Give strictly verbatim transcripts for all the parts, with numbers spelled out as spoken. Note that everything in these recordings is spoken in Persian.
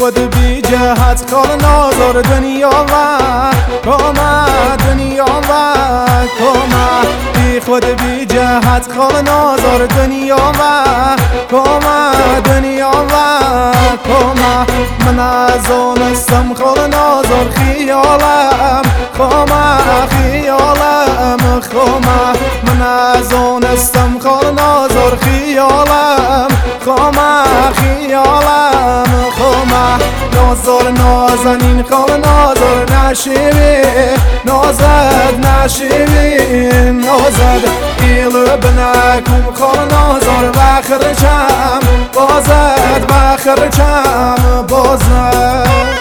خود بی جهت خال نازار دنیا و کما دنیا و کما بی خود بی جهت خال نازار دنیا و کما دنیا و کما من از آنستم خال نازار خیالم کما خیالم کما من از آنستم خال نازار خیالم کما خیالم کما نازار نازنین خال نازار نشیوی نازد نشیوی نازد ایلو بنکم خال نازار بخرچم بازد بخرچم بازد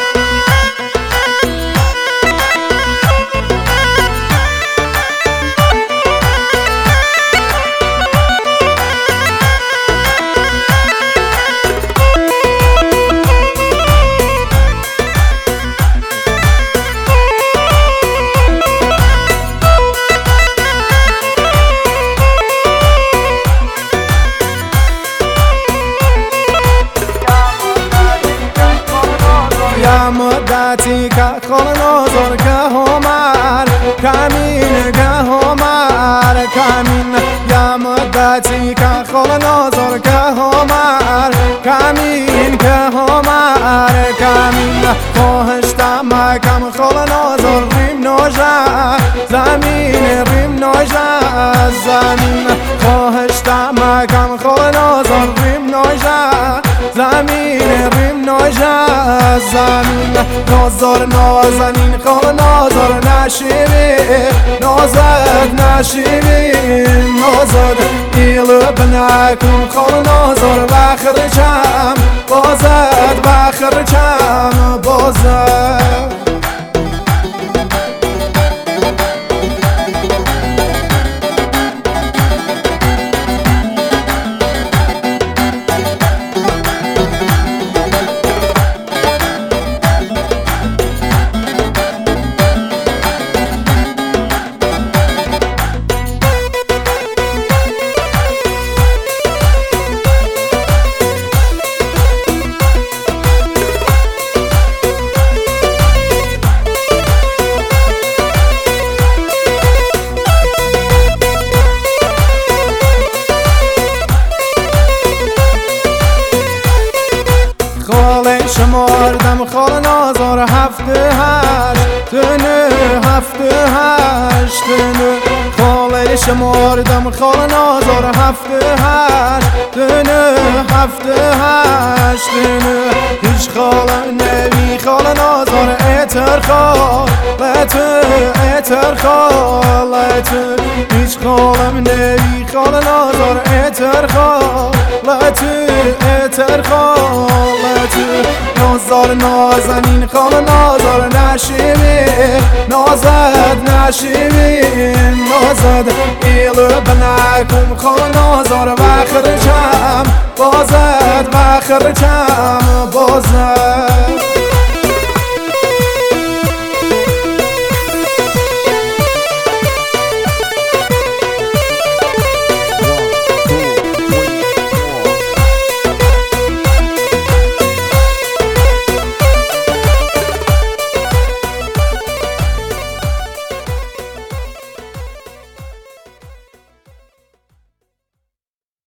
مدتی که خال نازار که همار کمین که همار کمین یا مدتی که خال نازار که همار کمین که همار کمین خواهشتم کم خال نازار ریم نوژه زمین ریم نوژه زمین خواهشتم کم خال نازار ریم نوژه زمین ریم نوژه زمین نازار نازنین خال نازار نشیوی نازد نشیوی نازد ایلو بنکم خال نازار بخرچم بازد بخرچم بازد شماردم خال نازار هفته هشت تنه هفته هشت تنه خاله شماردم خال نازار هفته هشت تنه هفته هشت تنه هیچ خال نوی خال نازار اتر خالت اتر خالت هیچ خالم نوی خال نازار اتر خالت اتر خالت نازار نازنین خال نازار نشیوی نازد نشیوی نازد ایلو بنکم خال نازار بخرچم بازد بخرچم بازد